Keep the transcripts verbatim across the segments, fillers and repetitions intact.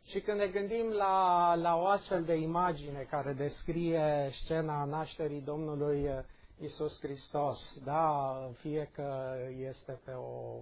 Și când ne gândim la, la o astfel de imagine care descrie scena nașterii Domnului Iisus Hristos, da, fie că este pe o,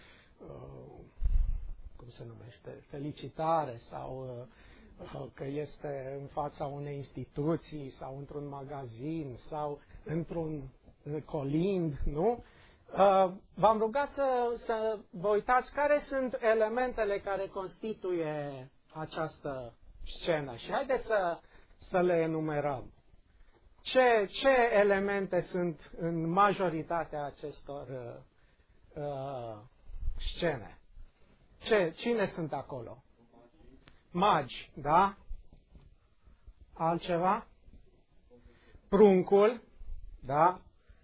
cum se numește, felicitare sau că este în fața unei instituții sau într-un magazin sau într-un colind, nu? V-am rugat să, să vă uitați care sunt elementele care constituie această scenă și haideți să, să le enumerăm. Ce, ce elemente sunt în majoritatea acestor uh, uh, scene? Ce, cine sunt acolo? Magi, da? Altceva? Pruncul, da?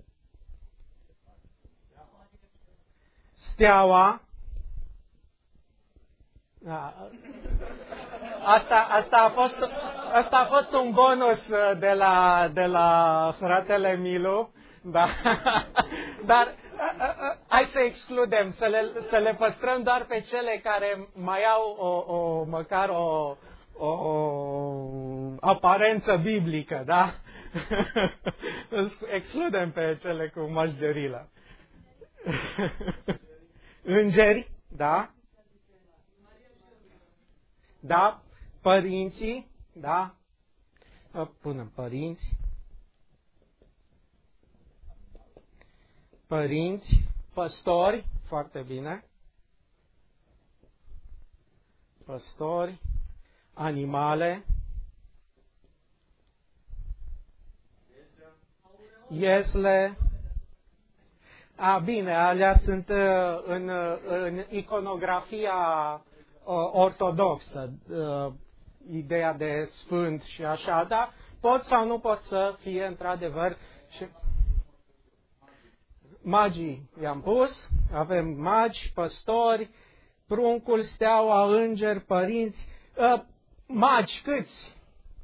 Steaua. Da. Asta, asta, a fost, asta a fost un bonus de la, de la fratele Milu, da? Dar hai să excludem, să le, să le păstrăm doar pe cele care mai au o, o, măcar o, o, o aparență biblică, da? Excludem pe cele cu mășgerilă. Îngeri, da? Da? Părinții, da? Punem părinți. Părinți, păstori, foarte bine. Păstori, animale. Iesle. A, bine, alea sunt uh, în, uh, în iconografia uh, ortodoxă, uh, ideea de sfânt și așa, dar pot sau nu pot să fie într-adevăr. Și magii i-am pus, avem magi, păstori, pruncul, steaua, îngeri, părinți, uh, magi, câți?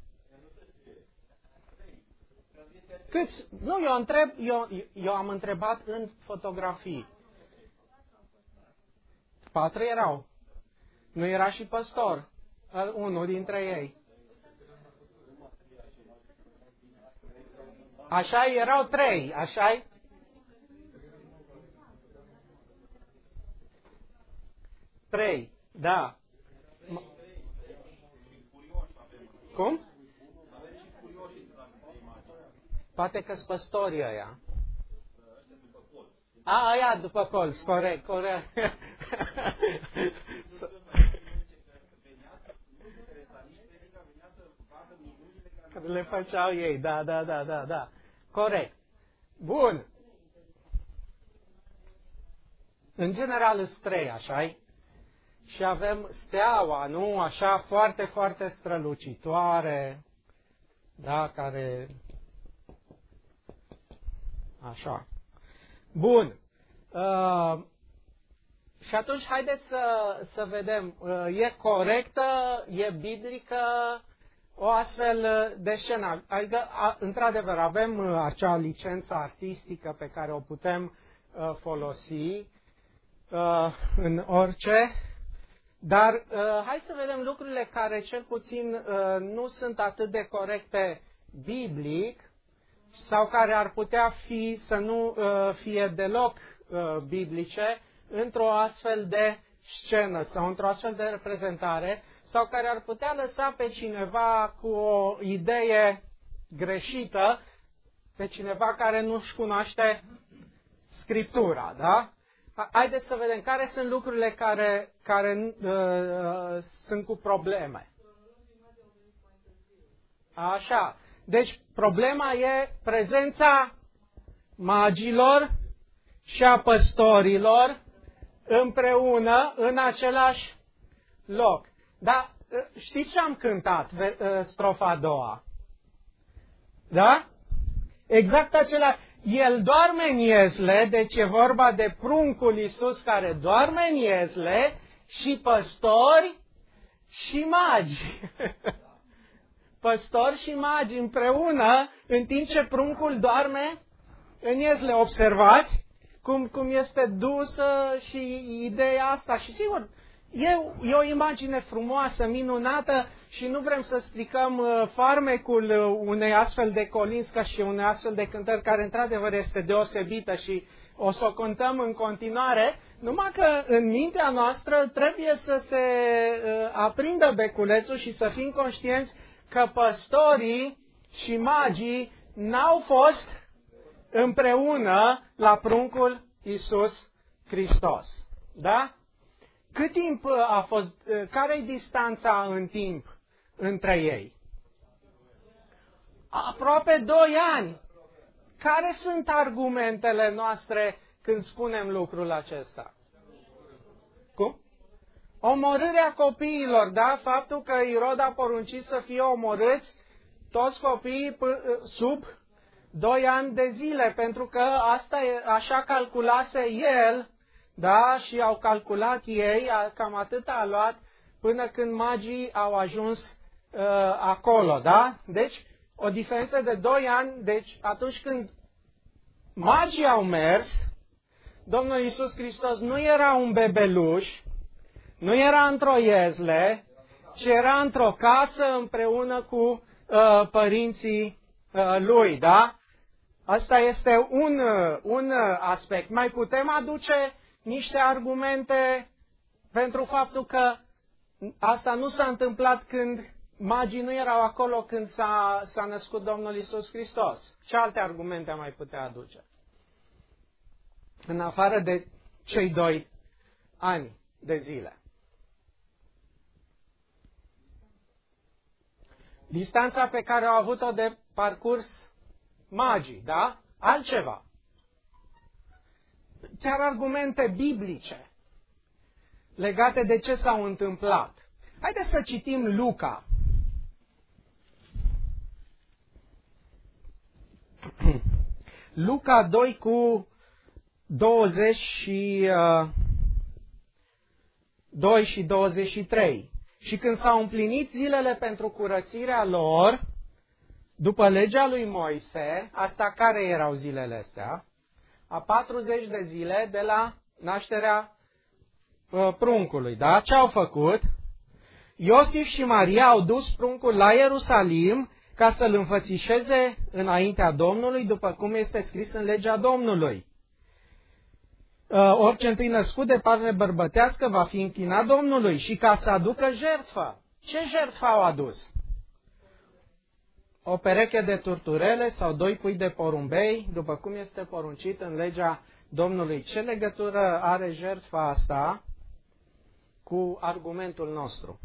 Câți? Nu, eu întreb, eu, eu am întrebat în fotografii. Patru erau. Nu era și păstor, unul dintre ei. Așa erau trei, așa-i? Trei, da. Cum? Poate că-s păstorii ăia. A, aia după colț, corect, corect. Le făceau ei, da, da, da, da, da. Corect. Bun. În general sunt trei, așa-i? Și avem steaua, nu? Așa, foarte, foarte strălucitoare, da, care... Așa. Bun. Uh, și atunci haideți să, să vedem. Uh, e corectă, e biblică o astfel de scenă. Adică, a, într-adevăr, avem uh, acea licență artistică pe care o putem uh, folosi uh, în orice, dar uh, hai să vedem lucrurile care cel puțin uh, nu sunt atât de corecte biblic, sau care ar putea fi să nu uh, fie deloc uh, biblice într-o astfel de scenă sau într-o astfel de reprezentare, sau care ar putea lăsa pe cineva cu o idee greșită, pe cineva care nu-și cunoaște Scriptura, da? Haideți să vedem care sunt lucrurile care, care uh, sunt cu probleme. Așa. Deci, problema e prezența magilor și a păstorilor împreună în același loc. Dar știți ce am cântat, strofa a doua? Da? Exact acela. El doarme în iezle, deci e vorba de pruncul Iisus care doarme în iezle și păstori și magi. Păstori și magi împreună, în timp ce pruncul doarme în iezle. Observați cum, cum este dusă și ideea asta. Și sigur, E, e o imagine frumoasă, minunată și nu vrem să stricăm uh, farmecul uh, unei astfel de colinzi și unei astfel de cântări care într-adevăr este deosebită și o să o cântăm în continuare, numai că în mintea noastră trebuie să se uh, aprindă beculețul și să fim conștienți că păstorii și magii n-au fost împreună la pruncul Iisus Hristos. Da? Cât timp a fost, care-i distanța în timp între ei? Aproape doi ani. Care sunt argumentele noastre când spunem lucrul acesta? Cum? Omorârea copiilor, da? Faptul că Irod a poruncit să fie omorâți toți copiii sub doi ani de zile, pentru că asta e, așa calculase el, da? Și au calculat ei, cam atât a luat până când magii au ajuns uh, acolo, da? Deci, o diferență de doi ani, deci atunci când magii au mers, Domnul Iisus Hristos nu era un bebeluș, nu era într-o iezle, ci era într-o casă împreună cu uh, părinții uh, lui, da? Asta este un, un aspect. Mai putem aduce niște argumente pentru faptul că asta nu s-a întâmplat când magii nu erau acolo când s-a, s-a născut Domnul Iisus Hristos. Ce alte argumente am mai putea aduce? În afară de cei doi ani de zile. Distanța pe care au avut-o de parcurs magii, da? Altceva. Chiar argumente biblice legate de ce s-au întâmplat. Haideți să citim Luca. Luca doi cu douăzeci și doi și douăzeci și trei. Și când s-au împlinit zilele pentru curățirea lor, după legea lui Moise, asta care erau zilele astea? A patruzeci de zile de la nașterea uh, pruncului, da? Ce au făcut? Iosif și Maria au dus pruncul la Ierusalim ca să-l înfățișeze înaintea Domnului, după cum este scris în legea Domnului. Uh, orice întâi născut de parte bărbătească va fi închinat Domnului și ca să aducă jertfă. Ce jertfă au adus? O pereche de turturele sau doi pui de porumbei, după cum este poruncit în legea Domnului. Ce legătură are jertfa asta cu argumentul nostru?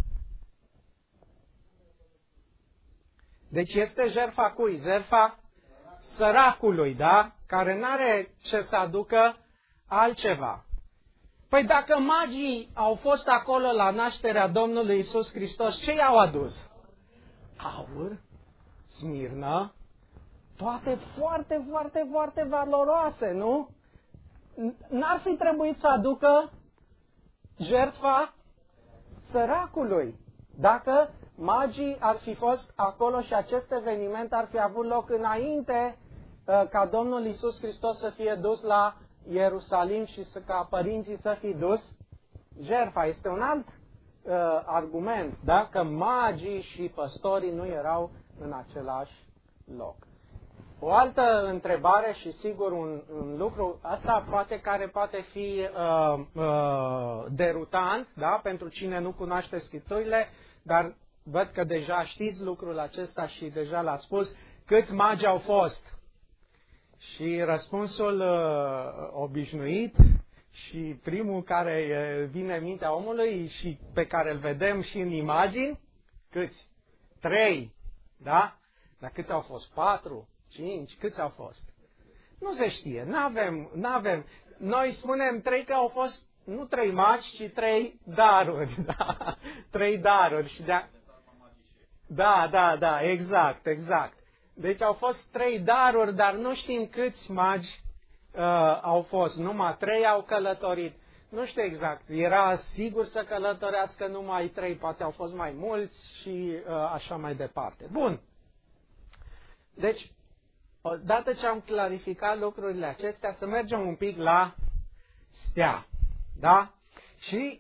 Deci este jertfa cui? Jertfa săracului, da? Care n-are ce să aducă altceva. Păi dacă magii au fost acolo la nașterea Domnului Iisus Hristos, ce i-au adus? Aur, smirnă, toate foarte, foarte, foarte valoroase, nu? N-ar fi trebuit să aducă jertfa săracului. Dacă magii ar fi fost acolo și acest eveniment ar fi avut loc înainte uh, ca Domnul Iisus Hristos să fie dus la Ierusalim și să, ca părinții să fie dus, jertfa este un alt uh, argument, da? Că magii și păstorii nu erau în același loc. O altă întrebare și sigur un, un lucru, asta poate care poate fi uh, uh, derutant, da? Pentru cine nu cunoaște Scripturile, dar văd că deja știți lucrul acesta și deja l-ați spus, câți magi au fost? Și răspunsul uh, obișnuit și primul care vine în mintea omului și pe care îl vedem și în imagini, câți? Trei, da? Dar câți au fost? Patru? Cinci? Câți au fost? Nu se știe, n-avem, n-avem. Noi spunem trei că au fost, nu trei magi, ci trei daruri, da? Trei daruri. Și de da, da, da, exact, exact. Deci au fost trei daruri, dar nu știm câți magi uh, au fost. Numai trei au călătorit. Nu știu exact. Era sigur să călătorească numai trei, poate au fost mai mulți și uh, așa mai departe. Bun. Deci, odată ce am clarificat lucrurile acestea, să mergem un pic la stea. Da? Și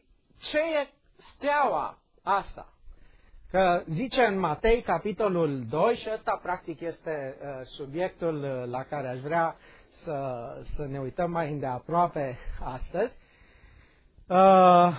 ce e steaua asta? Că zice în Matei, capitolul doi, și ăsta practic este uh, subiectul uh, la care aș vrea să, să ne uităm mai îndeaproape astăzi. Uh,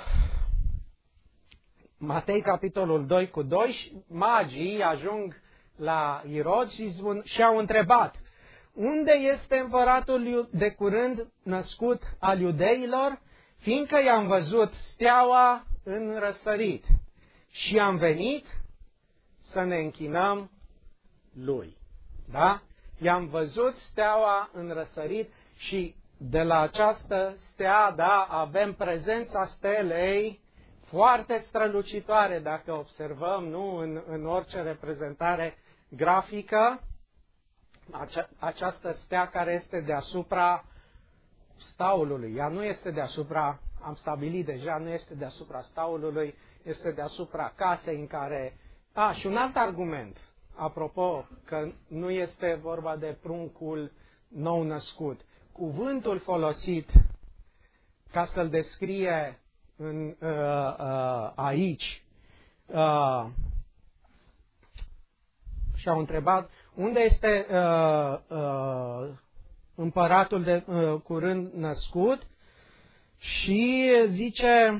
Matei, capitolul doi cu doi, magii ajung la Irod și, spun, și au întrebat: unde este împăratul de curând născut al iudeilor? Fiindcă i-am văzut steaua în răsărit și am venit să ne închinăm lui. Da? I-am văzut steaua în răsărit și de la această stea, da, avem prezența stelei foarte strălucitoare, dacă observăm, nu, în, în orice reprezentare grafică, ace- această stea care este deasupra staulului. Ea nu este deasupra, am stabilit deja, nu este deasupra staulului, este deasupra casei în care... A, și un alt argument, apropo, că nu este vorba de pruncul nou născut. Cuvântul folosit ca să-l descrie în, uh, uh, aici uh, și-au întrebat unde este uh, uh, împăratul de uh, curând născut și zice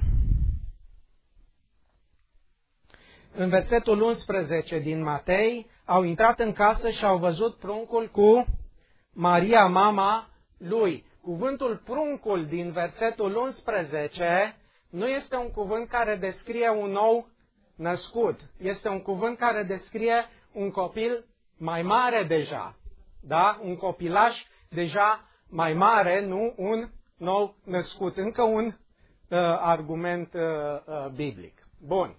în versetul unsprezece din Matei: au intrat în casă și au văzut pruncul cu Maria, mama lui. Cuvântul pruncul din versetul unsprezece nu este un cuvânt care descrie un nou născut. Este un cuvânt care descrie un copil mai mare deja. Da? Un copilaș deja mai mare, nu un nou născut. Încă un uh, argument uh, uh, biblic. Bun.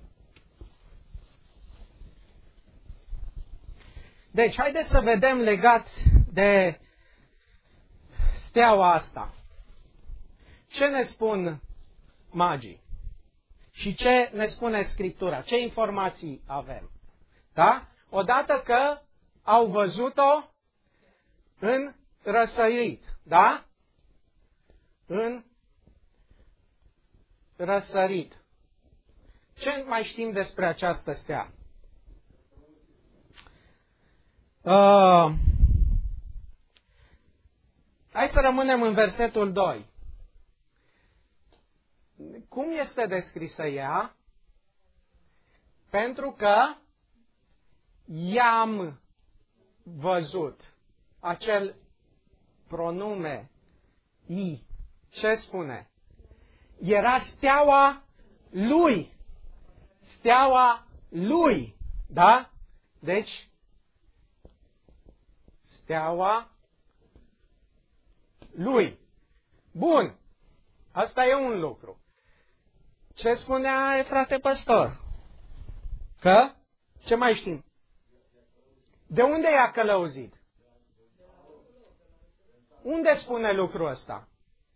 Deci, haideți să vedem legați de steaua asta. Ce ne spun magii? Și ce ne spune Scriptura? Ce informații avem? Da? Odată că au văzut-o în răsărit. Da? În răsărit. Ce mai știm despre această stea? Uh, hai să rămânem în versetul doi. Cum este descrisă ea? Pentru că i-am văzut. Acel pronume i. Ce spune? Era steaua lui. Steaua lui. Da? Deci, steaua lui. Bun. Asta e un lucru. Ce spunea frate păstor? Că? Ce mai știm? De unde i-a călăuzit? Unde spune lucrul ăsta?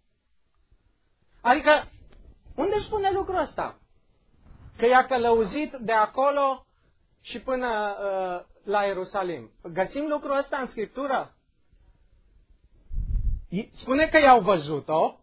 Adică, unde spune lucrul ăsta? Că i-a călăuzit de acolo și până uh, la Ierusalim. Găsim lucrul ăsta în Scriptură? Spune că i-au văzut-o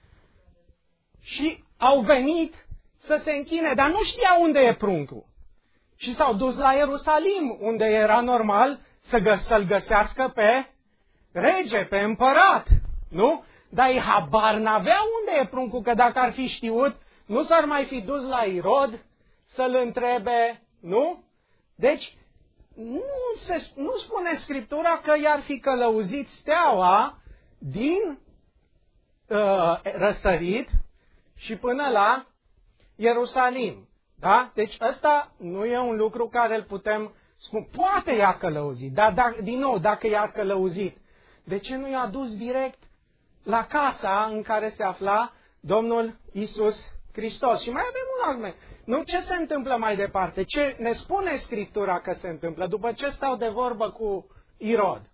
și au venit să se închine, dar nu știau unde e pruncul. Și s-au dus la Ierusalim, unde era normal să gă- să-l găsească pe rege, pe împărat. Nu? Dar ei habar n-aveau unde e pruncul, că dacă ar fi știut, nu s-ar mai fi dus la Irod să-l întrebe, nu? Deci, nu, se, nu spune Scriptura că i-ar fi călăuzit steaua din uh, răsărit și până la Ierusalim. Da? Deci ăsta nu e un lucru care îl putem spune. Poate i-a călăuzit, dar da, din nou, dacă i-a călăuzit, de ce nu i-a dus direct la casa în care se afla Domnul Iisus Hristos? Și mai avem un argument. Nu, ce se întâmplă mai departe? Ce ne spune Scriptura că se întâmplă după ce stau de vorbă cu Irod?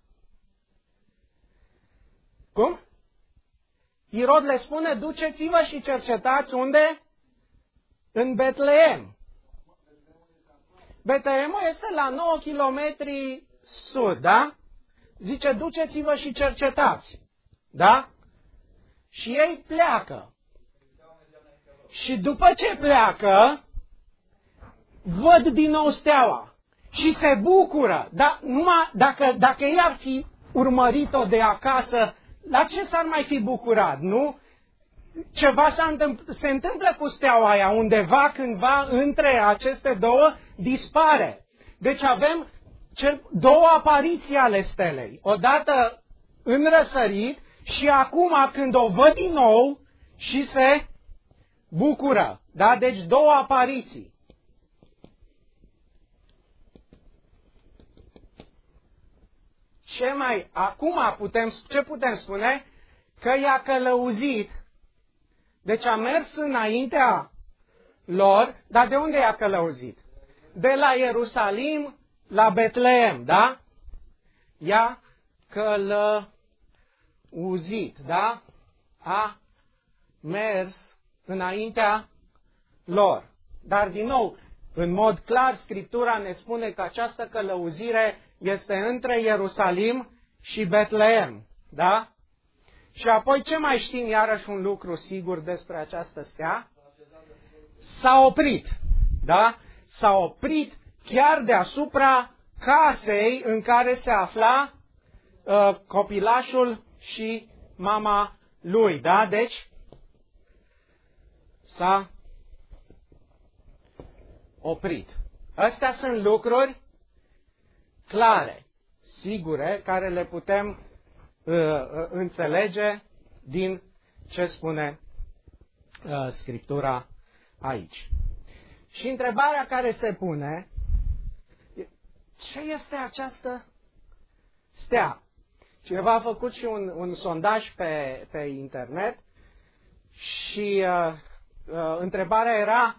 Cum? Irod le spune: duceți-vă și cercetați unde? În Betleem. Betleemul este la nouă kilometri sud, da? Zice: duceți-vă și cercetați. Da? Și ei pleacă. Și după ce pleacă, văd din nou steaua și se bucură. Dar numai dacă, dacă ei ar fi urmărit-o de acasă, la ce s-ar mai fi bucurat, nu? Ceva se întâmplă cu steaua aia, undeva, cândva, între aceste două, dispare. Deci avem cel, două apariții ale stelei. Odată în răsărit și acum când o văd din nou și se bucură. Da? Deci două apariții. Ce mai, acum putem, ce putem spune? Că i-a călăuzit. Deci a mers înaintea lor, dar de unde i-a călăuzit? De la Ierusalim la Betleem, da? I-a călăuzit, da? A mers înaintea lor. Dar din nou, în mod clar, Scriptura ne spune că această călăuzire este între Ierusalim și Betleem, da? Și apoi ce mai știm iarăși un lucru sigur despre această stea? S-a oprit, da? S-a oprit chiar deasupra casei în care se afla uh, copilașul și mama lui, da? Deci s-a oprit. Astea sunt lucruri clare, sigure, care le putem uh, uh, înțelege din ce spune uh, Scriptura aici. Și întrebarea care se pune, ce este această stea? Cineva a făcut și un, un sondaj pe, pe internet și uh, uh, întrebarea era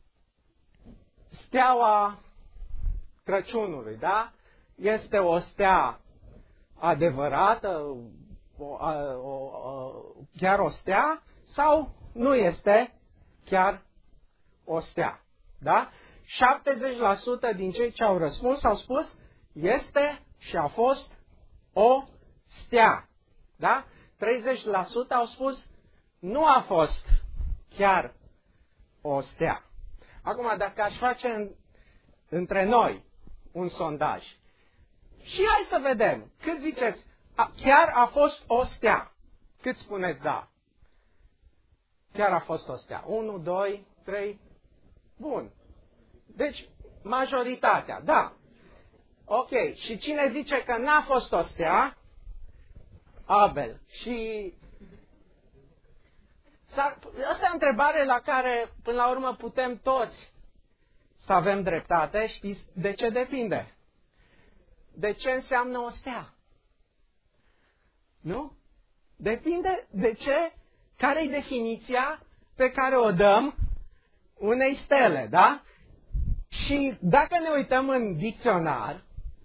steaua Crăciunului, da? Este o stea adevărată, o, o, o, chiar o stea, sau nu este chiar o stea, da? șaptezeci la sută din cei ce au răspuns au spus este și a fost o stea, da? treizeci la sută au spus nu a fost chiar o stea. Acum, dacă aș face în, între noi un sondaj și hai să vedem, cât ziceți, a, chiar a fost o stea? Cât spuneți da? Chiar a fost o stea. unu, doi, trei, bun. Deci, majoritatea, da. Ok, și cine zice că n-a fost o stea? Abel. Și asta e o întrebare la care, până la urmă, putem toți să avem dreptate. Știți de ce depinde? De ce înseamnă o stea? Nu? Depinde de ce, care e definiția pe care o dăm unei stele, da? Și dacă ne uităm în dicționar,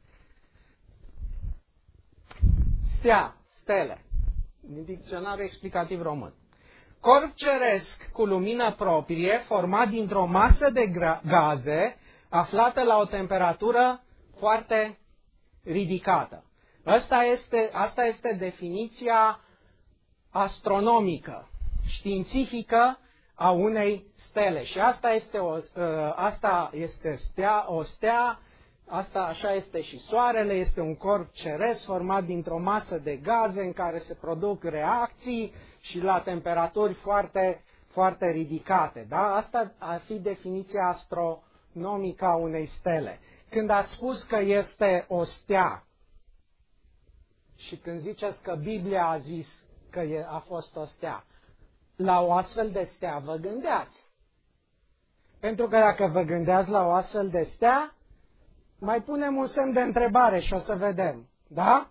stea, stele, din dicționarul explicativ român. Corp ceresc cu lumină proprie, format dintr-o masă de gaze, aflată la o temperatură foarte ridicată. Asta este, asta este definiția astronomică, științifică a unei stele. Și asta este o, asta este stea, o stea, asta așa este și soarele, este un corp ceresc format dintr-o masă de gaze în care se produc reacții și la temperaturi foarte, foarte ridicate. Da? Asta ar fi definiția astronomică a unei stele. Când ați spus că este o stea și când ziceți că Biblia a zis că a fost o stea, la o astfel de stea vă gândeați. Pentru că dacă vă gândeați la o astfel de stea, mai punem un semn de întrebare și o să vedem. Da?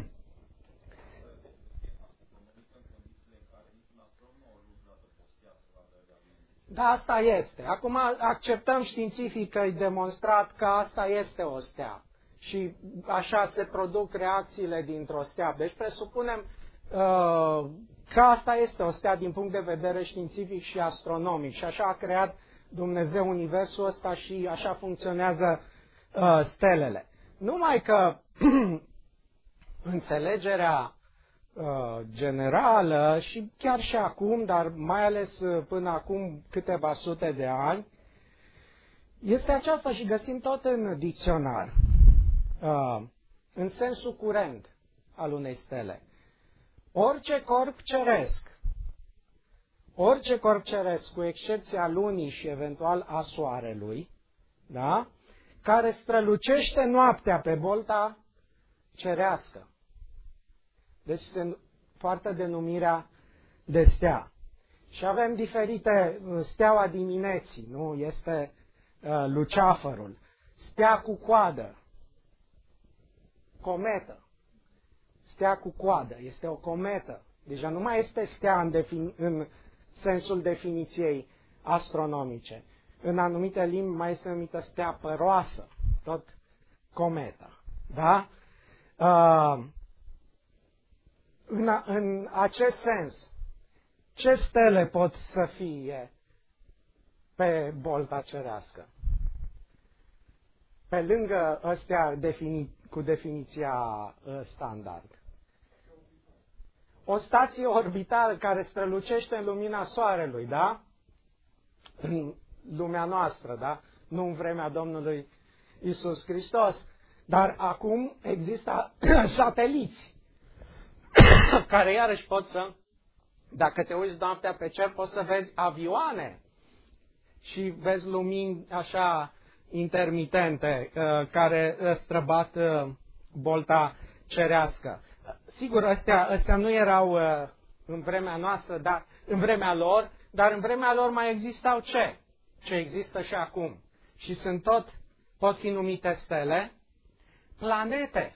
Da, asta este. Acum acceptăm științific că e demonstrat că asta este o stea. Și așa se produc reacțiile dintr-o stea. Deci presupunem uh, că asta este o stea din punct de vedere științific și astronomic. Și așa a creat Dumnezeu universul ăsta și așa funcționează uh, stelele. Numai că înțelegerea uh, generală și chiar și acum, dar mai ales uh, până acum câteva sute de ani, este aceasta și găsim tot în dicționar, uh, în sensul curent al unei stele. Orice corp ceresc, orice corp ceresc, cu excepția lunii și eventual a soarelui, da? Care strălucește noaptea pe bolta cerească. Deci se poartă denumirea de stea. Și avem diferite, steaua dimineții, nu? Este uh, luceafărul, stea cu coadă, cometă, stea cu coadă, este o cometă. Deja nu mai este stea în, defini- în sensul definiției astronomice. În anumite limbi mai este numită stea păroasă, tot cometa. Da? Uh, în, a, în acest sens, ce stele pot să fie pe bolta cerească? Pe lângă ăstea defini, cu definiția uh, standard. O stație orbitală care strălucește în lumina soarelui, da? În lumea noastră, da? Nu în vremea Domnului Iisus Hristos. Dar acum există sateliți care iarăși pot să, dacă te uiți noaptea pe cer, poți să vezi avioane și vezi lumini așa intermitente care străbat bolta cerească. Sigur, astea, astea nu erau în vremea noastră, dar în vremea lor, dar în vremea lor mai existau ce? Ce există și acum. Și sunt tot, pot fi numite stele, planete.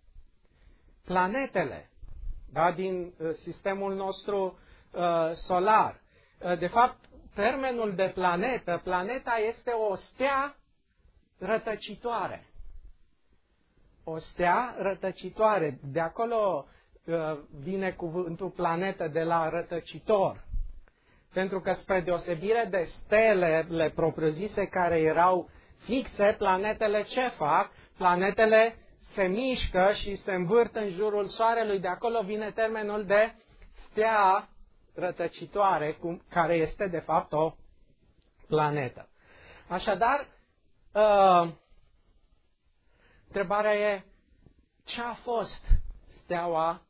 Planetele, da, din uh, sistemul nostru uh, solar. Uh, de fapt, termenul de planetă, planeta este o stea rătăcitoare. O stea rătăcitoare. De acolo uh, vine cuvântul planetă, de la rătăcitor. Pentru că spre deosebire de stelele propriu-zise care erau fixe, planetele ce fac? Planetele se mișcă și se învârt în jurul soarelui. De acolo vine termenul de stea rătăcitoare, care este de fapt o planetă. Așadar, uh, întrebarea e, ce a fost steaua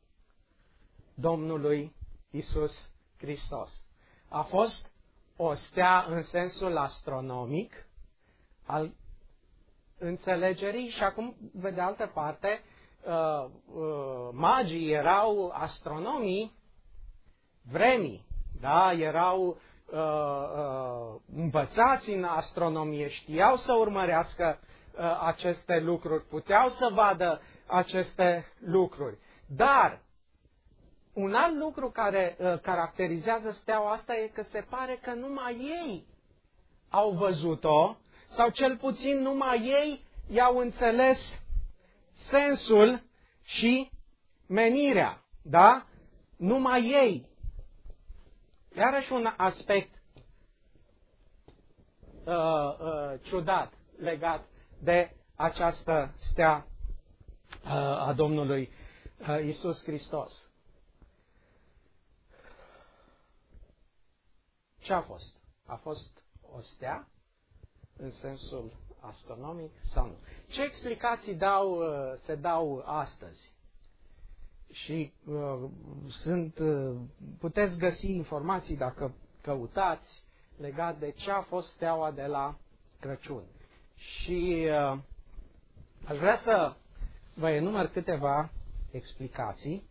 Domnului Iisus Hristos? A fost o stea în sensul astronomic al înțelegerii și acum, pe de altă parte, uh, uh, magii erau astronomii vremii, da? Erau uh, uh, învățați în astronomie, știau să urmărească uh, aceste lucruri, puteau să vadă aceste lucruri. Dar un alt lucru care uh, caracterizează steaua asta e că se pare că numai ei au văzut-o, sau cel puțin numai ei i-au înțeles sensul și menirea, da? Numai ei. Iarăși un aspect uh, uh, ciudat legat de această stea uh, a Domnului uh, Iisus Hristos. Ce a fost? A fost o stea în sensul astronomic sau nu? Ce explicații dau, se dau astăzi? Și uh, sunt, uh, puteți găsi informații dacă căutați legat de ce a fost steaua de la Crăciun. Și uh, aș vrea să vă enumăr câteva explicații.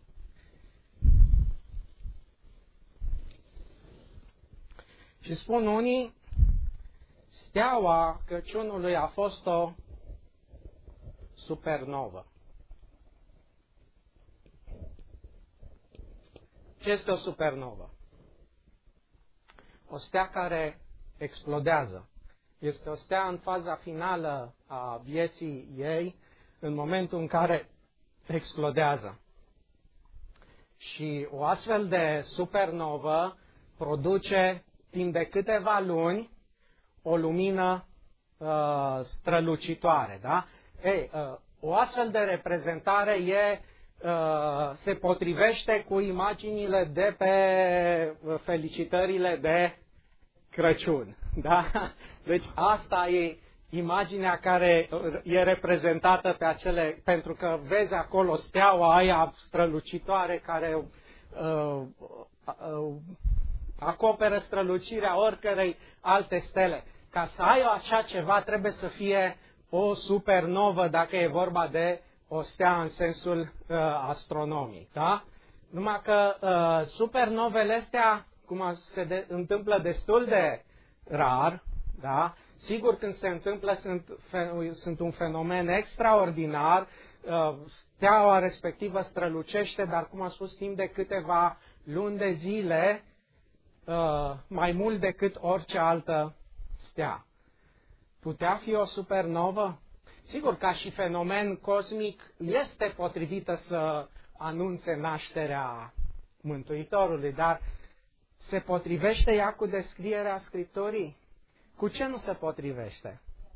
Și spun unii, steaua Crăciunului a fost o supernovă. Ce este o supernovă? O stea care explodează. Este o stea în faza finală a vieții ei, în momentul în care explodează. Și o astfel de supernovă produce timp de câteva luni o lumină uh, strălucitoare, da? Ei, uh, o astfel de reprezentare e uh, se potrivește cu imaginile de pe felicitările de Crăciun. Da? Deci asta e imaginea care e reprezentată pe acele, pentru că vezi acolo steaua aia strălucitoare care uh, uh, acoperă strălucirea oricărei alte stele. Ca să ai așa ceva trebuie să fie o supernovă dacă e vorba de o stea în sensul uh, astronomic. Da? Numai că uh, supernovele astea, cum se de, întâmplă destul de rar, da? Sigur când se întâmplă sunt, fe, sunt un fenomen extraordinar, uh, steaua respectivă strălucește, dar cum am spus, timp de câteva luni de zile, uh, mai mult decât orice altă stea. Putea fi o supernovă? Sigur, ca și fenomen cosmic, este potrivită să anunțe nașterea Mântuitorului, dar se potrivește ea cu descrierea Scripturii? Cu ce nu se potrivește?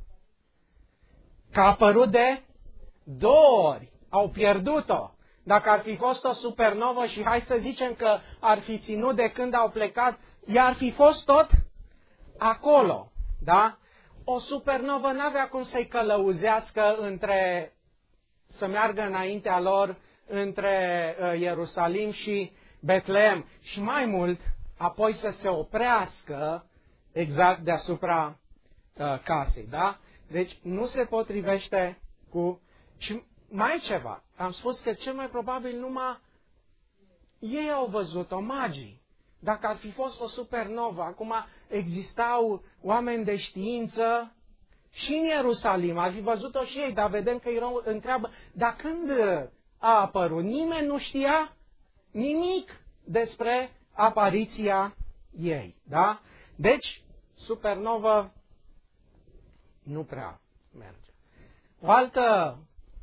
Că a apărut de două ori. Au pierdut-o. Dacă ar fi fost o supernovă și hai să zicem că ar fi ținut de când au plecat, ea ar fi fost tot acolo. Da? O supernovă n-avea cum să-i călăuzească între, să meargă înaintea lor între uh, Ierusalim și Betlehem. Și mai mult, apoi să se oprească exact deasupra uh, casei. Da? Deci nu se potrivește cu... Și mai ceva. Am spus că cel mai probabil numai ei au văzut-o, magii. Dacă ar fi fost o supernovă, acum existau oameni de știință și în Ierusalim, ar fi văzut-o și ei, dar vedem că erau întreabă, dar când a apărut? Nimeni nu știa nimic despre apariția ei. Da? Deci, supernovă nu prea merge. O altă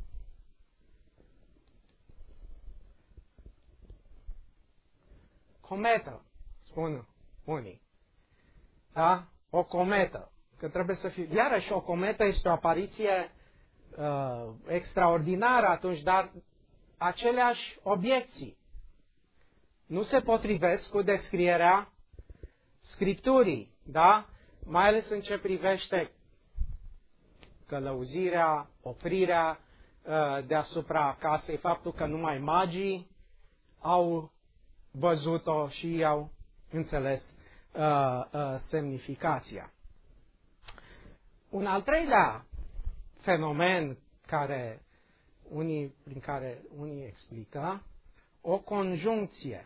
cometă, spun unii. Da? O cometă. Că trebuie să fie... Iarăși, o cometă este o apariție uh, extraordinară atunci, dar aceleași obiecții nu se potrivesc cu descrierea Scripturii. Da? Mai ales în ce privește călăuzirea, oprirea uh, deasupra casei, faptul că numai magii au văzut-o și au înțeles uh, uh, semnificația. Un al treilea fenomen care unii, prin care unii explică, o conjuncție.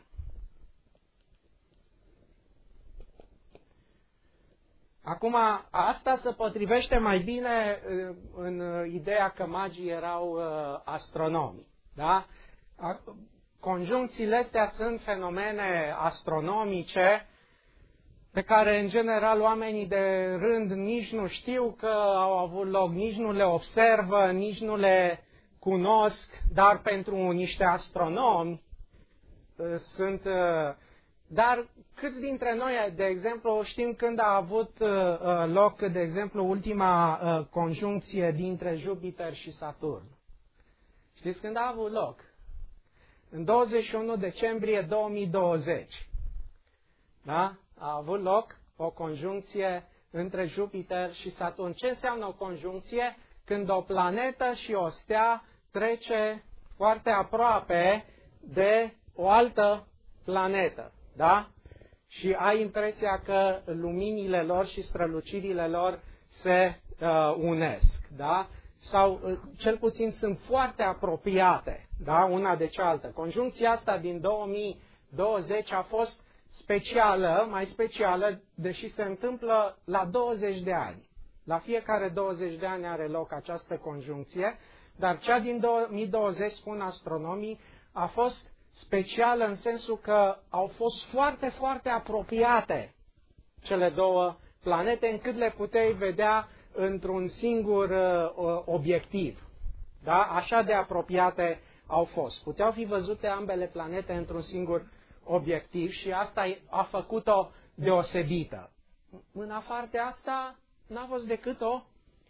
Acum, asta se potrivește mai bine în ideea că magii erau uh, astronomi. Da? Conjuncțiile astea sunt fenomene astronomice pe care, în general, oamenii de rând nici nu știu că au avut loc, nici nu le observă, nici nu le cunosc, dar pentru niște astronomi sunt... Dar câți dintre noi, de exemplu, știm când a avut loc, de exemplu, ultima conjuncție dintre Jupiter și Saturn? Știți când a avut loc? În douăzeci și unu decembrie două mii douăzeci. Da? A avut loc o conjuncție între Jupiter și Saturn. Ce înseamnă o conjuncție? Când o planetă și o stea trece foarte aproape de o altă planetă. Da? Și ai impresia că luminile lor și strălucirile lor se uh, unesc. Da? Sau uh, cel puțin sunt foarte apropiate, da? Una de cealaltă. Conjuncția asta din două mii douăzeci a fost specială, mai specială, deși se întâmplă la douăzeci de ani. La fiecare douăzeci de ani are loc această conjuncție, dar cea din două mii douăzeci, spun astronomii, a fost specială în sensul că au fost foarte, foarte apropiate cele două planete, încât le puteai vedea într-un singur uh, obiectiv. Da? Așa de apropiate au fost. Puteau fi văzute ambele planete într-un singur obiectiv și asta a făcut-o deosebită. În afară de asta, n-a fost decât o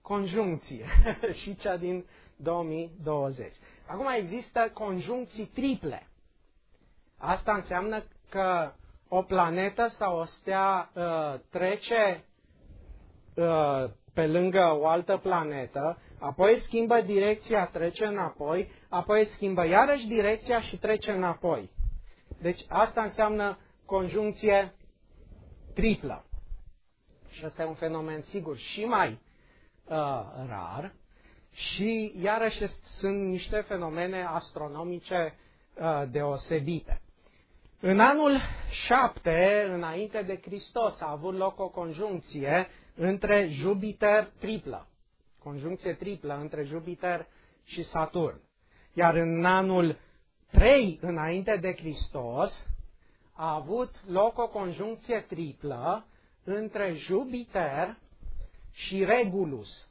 conjuncție și cea din două mii douăzeci. Acum există conjuncții triple. Asta înseamnă că o planetă sau o stea uh, trece uh, pe lângă o altă planetă, apoi schimbă direcția, trece înapoi, apoi schimbă iarăși direcția și trece înapoi. Deci asta înseamnă conjuncție triplă. Și ăsta e un fenomen, sigur, și mai uh, rar. Și iarăși sunt niște fenomene astronomice uh, deosebite. În anul șapte, înainte de Hristos, a avut loc o conjuncție între Jupiter triplă. Conjuncție triplă între Jupiter și Saturn. Iar în anul trei, înainte de Hristos, a avut loc o conjuncție triplă între Jupiter și Regulus.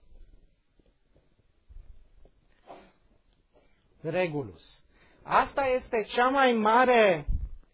Regulus. Asta este cea mai mare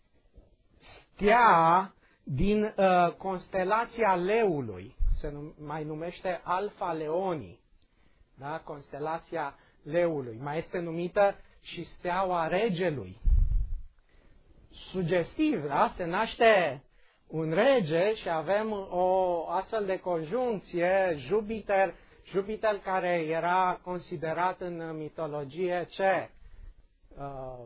stea din uh, constelația Leului. Se num- mai numește Alfa Leonii. Da? Constelația Leului. Mai este numită și steaua Regelui. Sugestiv, da? Se naște un rege și avem o astfel de conjuncție, Jupiter, Jupiter care era considerat în mitologie ce? Uh,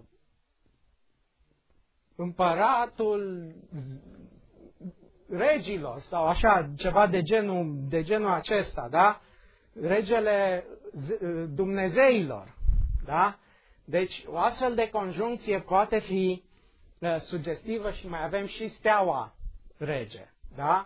împăratul regilor sau așa, ceva de genul, de genul acesta, da? Regele Dumnezeilor, da? Deci o astfel de conjuncție poate fi uh, sugestivă și mai avem și steaua rege, da?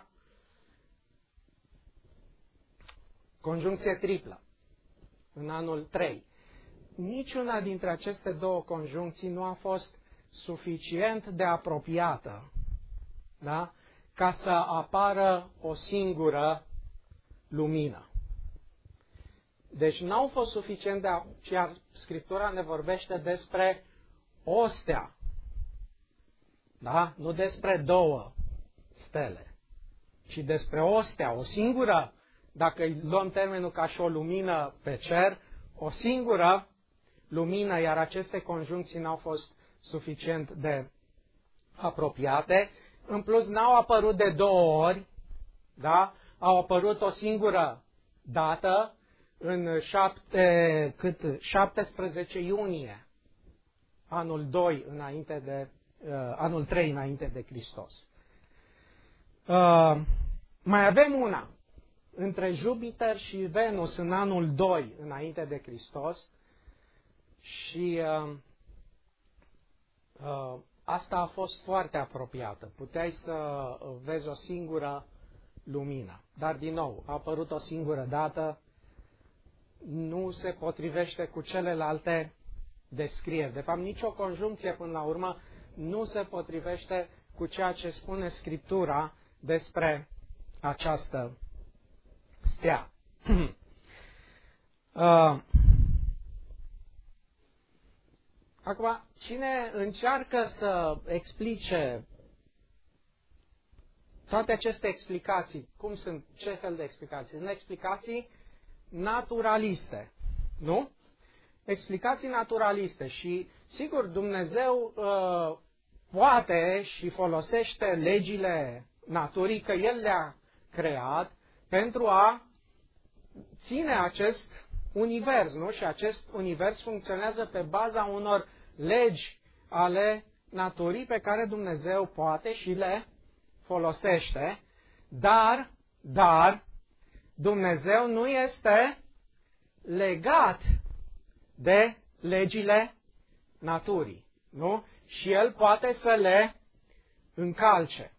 Conjuncție triplă, în anul trei. Niciuna dintre aceste două conjuncții nu a fost suficient de apropiată, da? Ca să apară o singură lumină. Deci n-au fost suficient de... Iar Scriptura ne vorbește despre o stea, da? Nu despre două stele, ci despre o stea, o singură, dacă luăm termenul ca și o lumină pe cer, o singură lumină, iar aceste conjuncții n-au fost suficient de apropiate. În plus, n-au apărut de două ori, da? Au apărut o singură dată, în șapte, cât, șaptesprezece iunie, anul doi înainte de, uh, anul trei înainte de Hristos. Uh, mai avem una, între Jupiter și Venus în anul doi înainte de Hristos și uh, uh, asta a fost foarte apropiată. Puteai să vezi o singură lumină. Dar, din nou, a apărut o singură dată, nu se potrivește cu celelalte descrieri. De fapt, nicio conjuncție, până la urmă, nu se potrivește cu ceea ce spune Scriptura despre această stea. uh, Acum, cine încearcă să explice toate aceste explicații, cum sunt, ce fel de explicații? Sunt explicații naturaliste, nu? Explicații naturaliste și, sigur, Dumnezeu uh, poate și folosește legile naturii, că El le-a creat, pentru a ține acest univers, nu? Și acest univers funcționează pe baza unor legi ale naturii pe care Dumnezeu poate și le folosește, dar, dar, Dumnezeu nu este legat de legile naturii, nu? Și El poate să le încalce.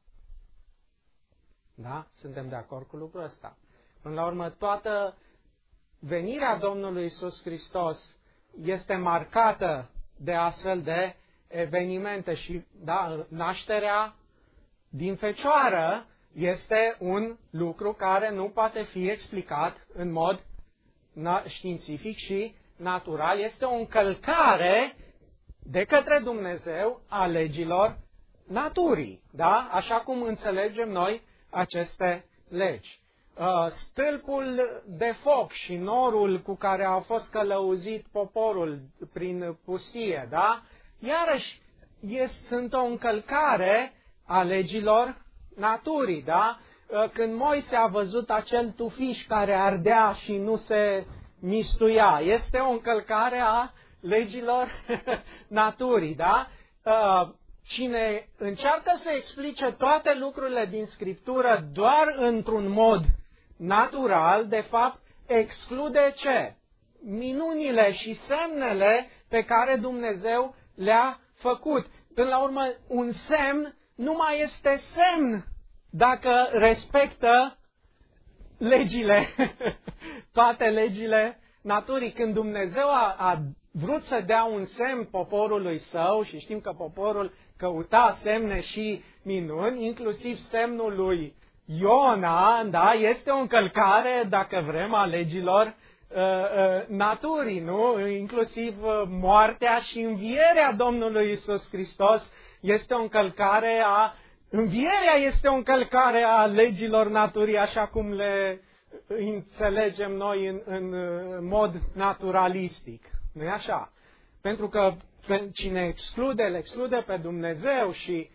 Da? Suntem de acord cu lucrul ăsta. Până la urmă, toată venirea Domnului Iisus Hristos este marcată de astfel de evenimente și, da, nașterea din fecioară este un lucru care nu poate fi explicat în mod științific și natural. Este o încălcare de către Dumnezeu a legilor naturii, da? Așa cum înțelegem noi aceste legi. uh, stâlpul de foc și norul cu care a fost călăuzit poporul prin pustie, da? Iarăși, este, sunt o încălcare a legilor naturii, da? Uh, când Moise a văzut acel tufiș care ardea și nu se mistuia, este o încălcare a legilor naturii, da? Uh, Cine încearcă să explice toate lucrurile din Scriptură doar într-un mod natural, de fapt, exclude ce? Minunile și semnele pe care Dumnezeu le-a făcut. Până la urmă, un semn nu mai este semn dacă respectă legile, toate legile naturii. Când Dumnezeu a, a vrut să dea un semn poporului său, și știm că poporul căuta semne și minuni, inclusiv semnul lui Iona, da, este o încălcare, dacă vrem, a legilor uh, uh, naturii, nu? Inclusiv uh, moartea și învierea Domnului Isus Hristos este o încălcare a... Învierea este o încălcare a legilor naturii, așa cum le înțelegem noi în, în mod naturalistic. Nu e așa? Pentru că cine exclude, le exclude pe Dumnezeu și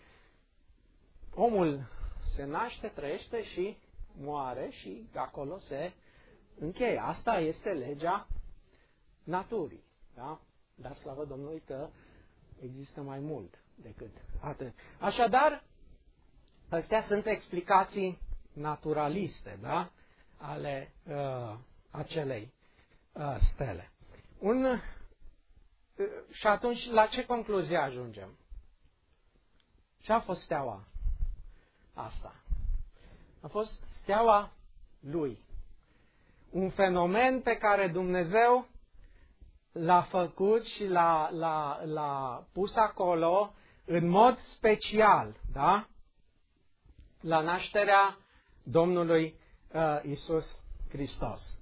omul se naște, trăiește și moare și acolo se încheie. Asta este legea naturii. Da? Dar slavă Domnului că există mai mult decât atât. Așadar, astea sunt explicații naturaliste, da? Ale uh, acelei uh, stele. Un, uh, și atunci, la ce concluzie ajungem? Ce a fost steaua asta? A fost steaua lui. Un fenomen pe care Dumnezeu l-a făcut și l-a, l-a, l-a pus acolo în mod special, da? La nașterea Domnului uh, Isus Hristos.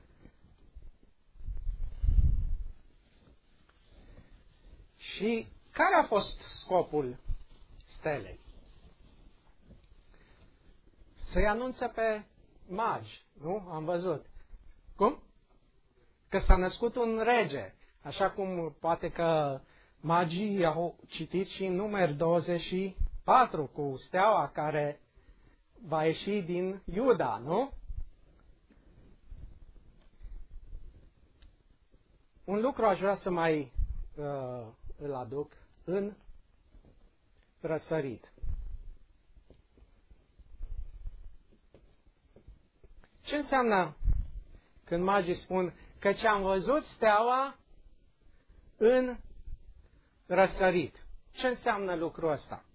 Și care a fost scopul stelei? Să-i anunțe pe magi, nu? Am văzut. Cum? Că s-a născut un rege. Așa cum poate că magii au citit și în Numeri douăzeci și patru cu steaua care va ieși din Iuda, nu? Un lucru aș vrea să mai uh, îl aduc în răsărit. Ce înseamnă când magii spun că ce am văzut steaua în răsărit? Ce înseamnă lucrul ăsta?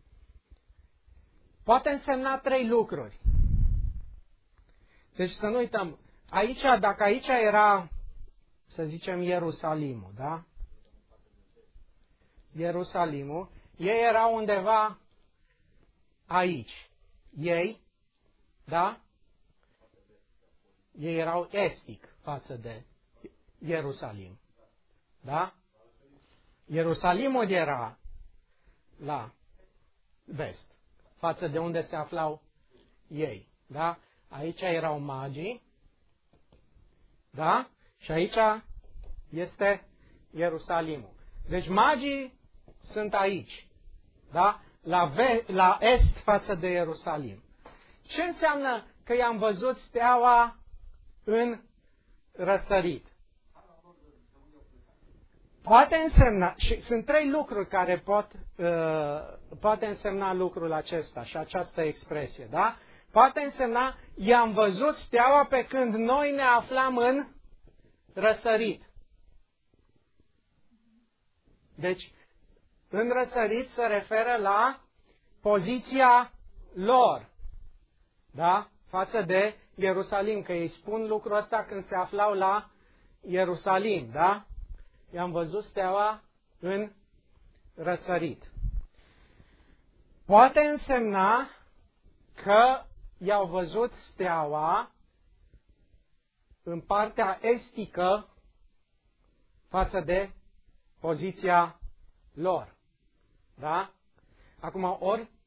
Poate însemna trei lucruri. Deci să nu uităm, aici, dacă aici era, să zicem, Ierusalimul, da? Ierusalimul, ei erau undeva aici. Ei, da? Ei erau estic față de Ierusalim. Da? Ierusalimul era la vest, față de unde se aflau ei. Da? Aici erau magii. Da? Și aici este Ierusalimul. Deci magii sunt aici. Da? La, ve- la est față de Ierusalim. Ce înseamnă că i-am văzut steaua în răsărit? Poate însemna, și sunt trei lucruri care pot, uh, poate însemna lucrul acesta și această expresie, da? Poate însemna, i-am văzut steaua pe când noi ne aflam în răsărit. Deci, în răsărit se referă la poziția lor, da? Față de Ierusalim, că ei spun lucrul ăsta când se aflau la Ierusalim, da? I-am văzut steaua în răsărit. Poate însemna că i-au văzut steaua în partea estică față de poziția lor. Da? Acum, ori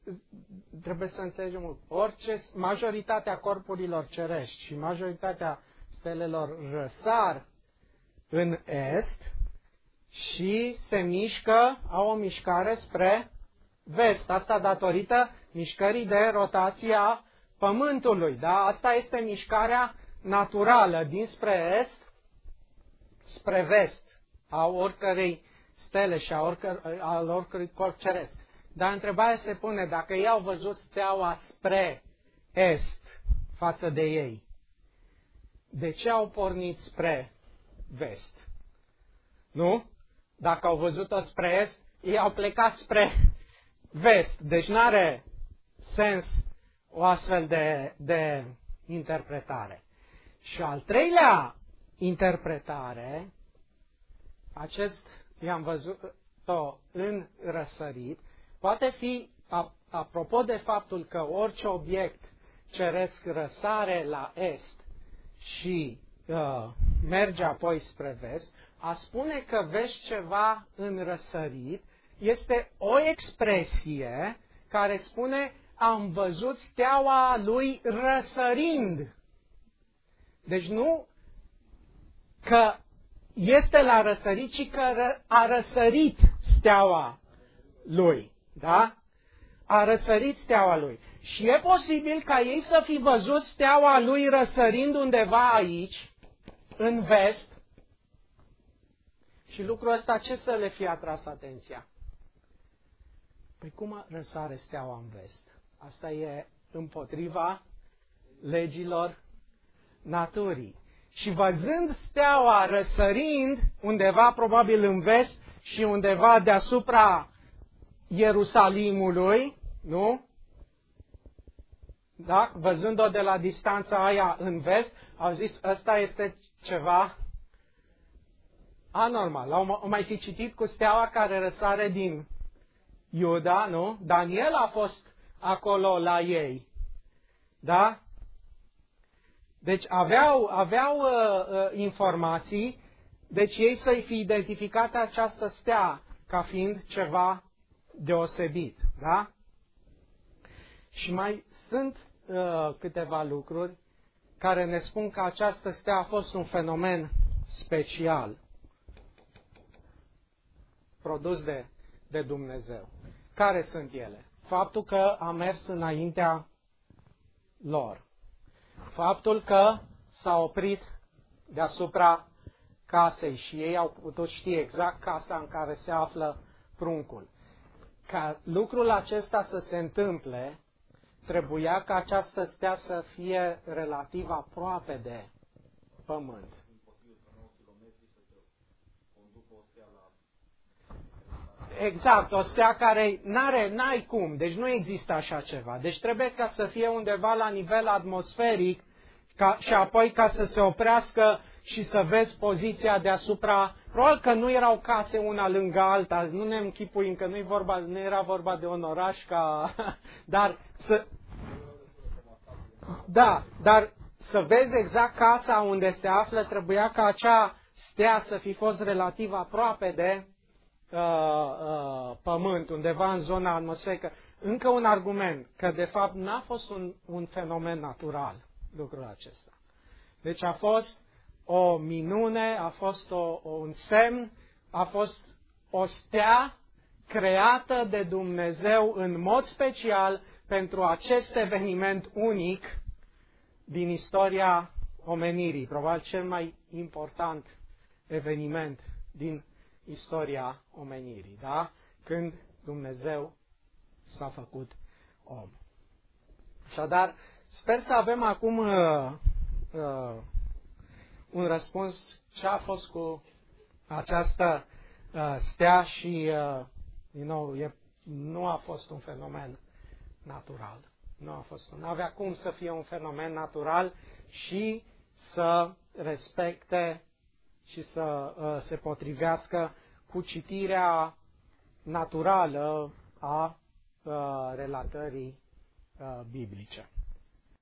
trebuie să înțelegem, orice, majoritatea corpurilor cerești și majoritatea stelelor răsar în est și se mișcă, au o mișcare spre vest. Asta datorită mișcării de rotație a Pământului. Da? Asta este mișcarea naturală dinspre est spre vest a oricărei stele și a oricăr, al oricărui corp ceresc. Dar întrebarea se pune, dacă ei au văzut steaua spre est față de ei, de ce au pornit spre vest? Nu? Dacă au văzut-o spre est, ei au plecat spre vest. Deci nu are sens o astfel de, de interpretare. Și al treilea interpretare, acest i-am văzut-o în răsărit, poate fi, apropo de faptul că orice obiect ceresc răsare la est și uh, merge apoi spre vest, a spune că vezi ceva în răsărit este o expresie care spune am văzut steaua lui răsărind. Deci nu că este la răsărit, ci că a răsărit steaua lui. Da? A răsărit steaua lui. Și e posibil ca ei să fi văzut steaua lui răsărind undeva aici, în vest, și lucrul ăsta ce să le fie atras atenția? Păi cum răsare steaua în vest? Asta e împotriva legilor naturii. Și văzând steaua răsărind undeva probabil în vest și undeva deasupra Ierusalimului, nu? Da? Văzând-o de la distanța aia în vest, au zis, ăsta este ceva anormal. Au mai fi citit cu steaua care răsare din Iuda, nu? Daniel a fost acolo la ei. Da? Deci aveau, aveau uh, uh, informații, deci ei să-i fi identificat această stea ca fiind ceva deosebit. Da? Și mai sunt uh, câteva lucruri care ne spun că această stea a fost un fenomen special produs de, de Dumnezeu. Care sunt ele? Faptul că a mers înaintea lor. Faptul că s-a oprit deasupra casei și ei au putut ști exact casa în care se află pruncul. Ca lucrul acesta să se întâmple, trebuia ca această stea să fie relativ aproape de pământ. Exact, o stea care n-are, n-ai cum, deci nu există așa ceva. Deci trebuie ca să fie undeva la nivel atmosferic ca, și apoi ca să se oprească și să vezi poziția deasupra. Probabil că nu erau case una lângă alta, nu ne închipuim că nu, vorba, nu era vorba de un oraș ca... Dar să... Da, dar să vezi exact casa unde se află, trebuia ca acea stea să fi fost relativ aproape de uh, uh, pământ, undeva în zona atmosferică. Încă un argument, că de fapt n-a fost un, un fenomen natural lucrul acesta. Deci a fost o minune, a fost o, o, un semn, a fost o stea creată de Dumnezeu în mod special pentru acest eveniment unic din istoria omenirii, probabil cel mai important eveniment din istoria omenirii, da? Când Dumnezeu s-a făcut om. Așadar, sper să avem acum uh, uh, un răspuns ce a fost cu această uh, stea și, uh, din nou, e, nu a fost un fenomen natural. Nu a fost, nu avea cum să fie un fenomen natural și să respecte și să uh, se potrivească cu citirea naturală a uh, relatării uh, biblice.